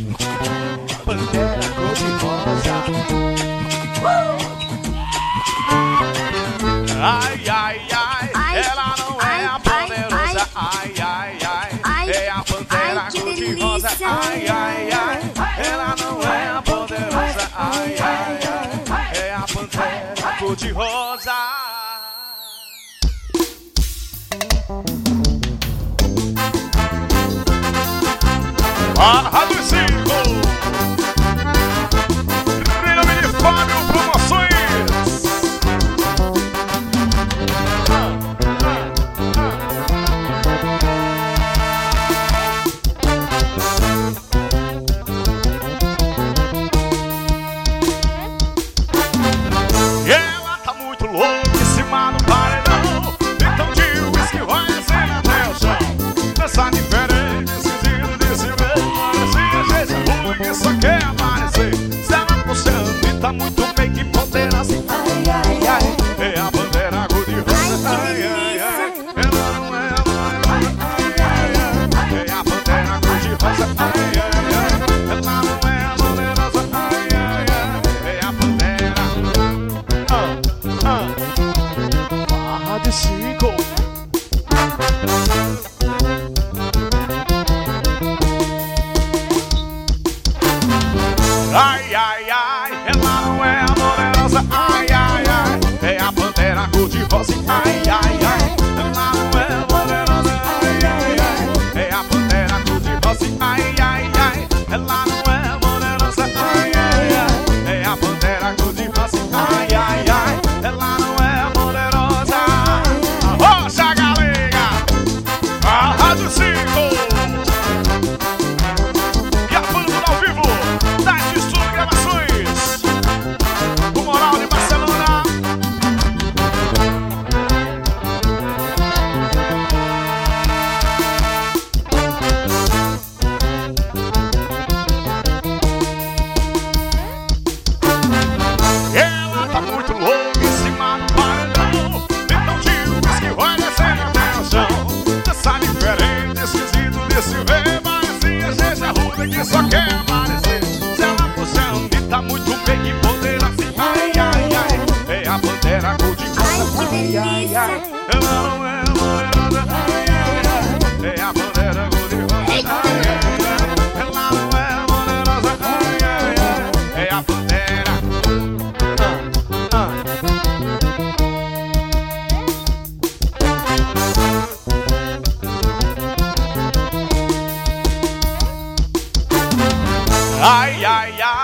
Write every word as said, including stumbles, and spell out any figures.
Pantera cor-de-rosa. Ai, ai, ai, Ai, ela não ai, é a ai, poderosa. Ai, ai, ai, Ai, é a pantera ai, que cor-de-rosa. delícia. Ai, ai, ai, ela não é a poderosa. Ai, ai, ai, é a pantera cor-de-rosa. Barra dos Cinco, Remy de Fábio Promoções. Ela tá muito louca em cima do paredão. Então de uísque vai descer até o chão. Dança diferente, esquisito desse meio. Que só quer aparecer. Se ela puxando e tá muito bem que poderosa. Ai, ai, ai, é a bandeira cor-de-rosa. Ai, ai, ai, ela não é a poderosa. Ai, ai, ai, é a bandeira cor-de-rosa. Ai, ai, ai, ela não é a poderosa. Ai, ai, ai, é a bandeira. Ah, ah. Barra de Cinco. Ai, ai, ai, ela não é a poderosa. Ai, ai, ai, é a pantera cor-de-rosa. Ai, ai, ai, ela não é a poderosa. Ai, ai, ai, é a pantera cor-de-rosa. Ai, ai, ai, ela não é a poderosa. Ai, ai, ai, é a pantera cor-de-rosa. Ai, ai, ai, ela não é a poderosa. Arrocha, galega, a Rádio Cinco e a banda ao vivo da Estúdio Gravações, o Moral de Barcelona. Ela tá muito louca em cima do paredão. Então de uísque vai descer até o chão. Dança diferente, esquisito desse ver. Parecia gente ruda que só quer aparecer. Se ela puxando e tá muito bem que poder assim. Ai, ai, ai, é a pantera cor-de-rosa. Ai, ai, ai, ela não é a poderosa. Ai, ai, ai, é a pantera cor-de-rosa. Ai, ai, ai, ela não é a poderosa. Ai, ai, ai, é a pantera. Ah, ah. Ai, ai, ai.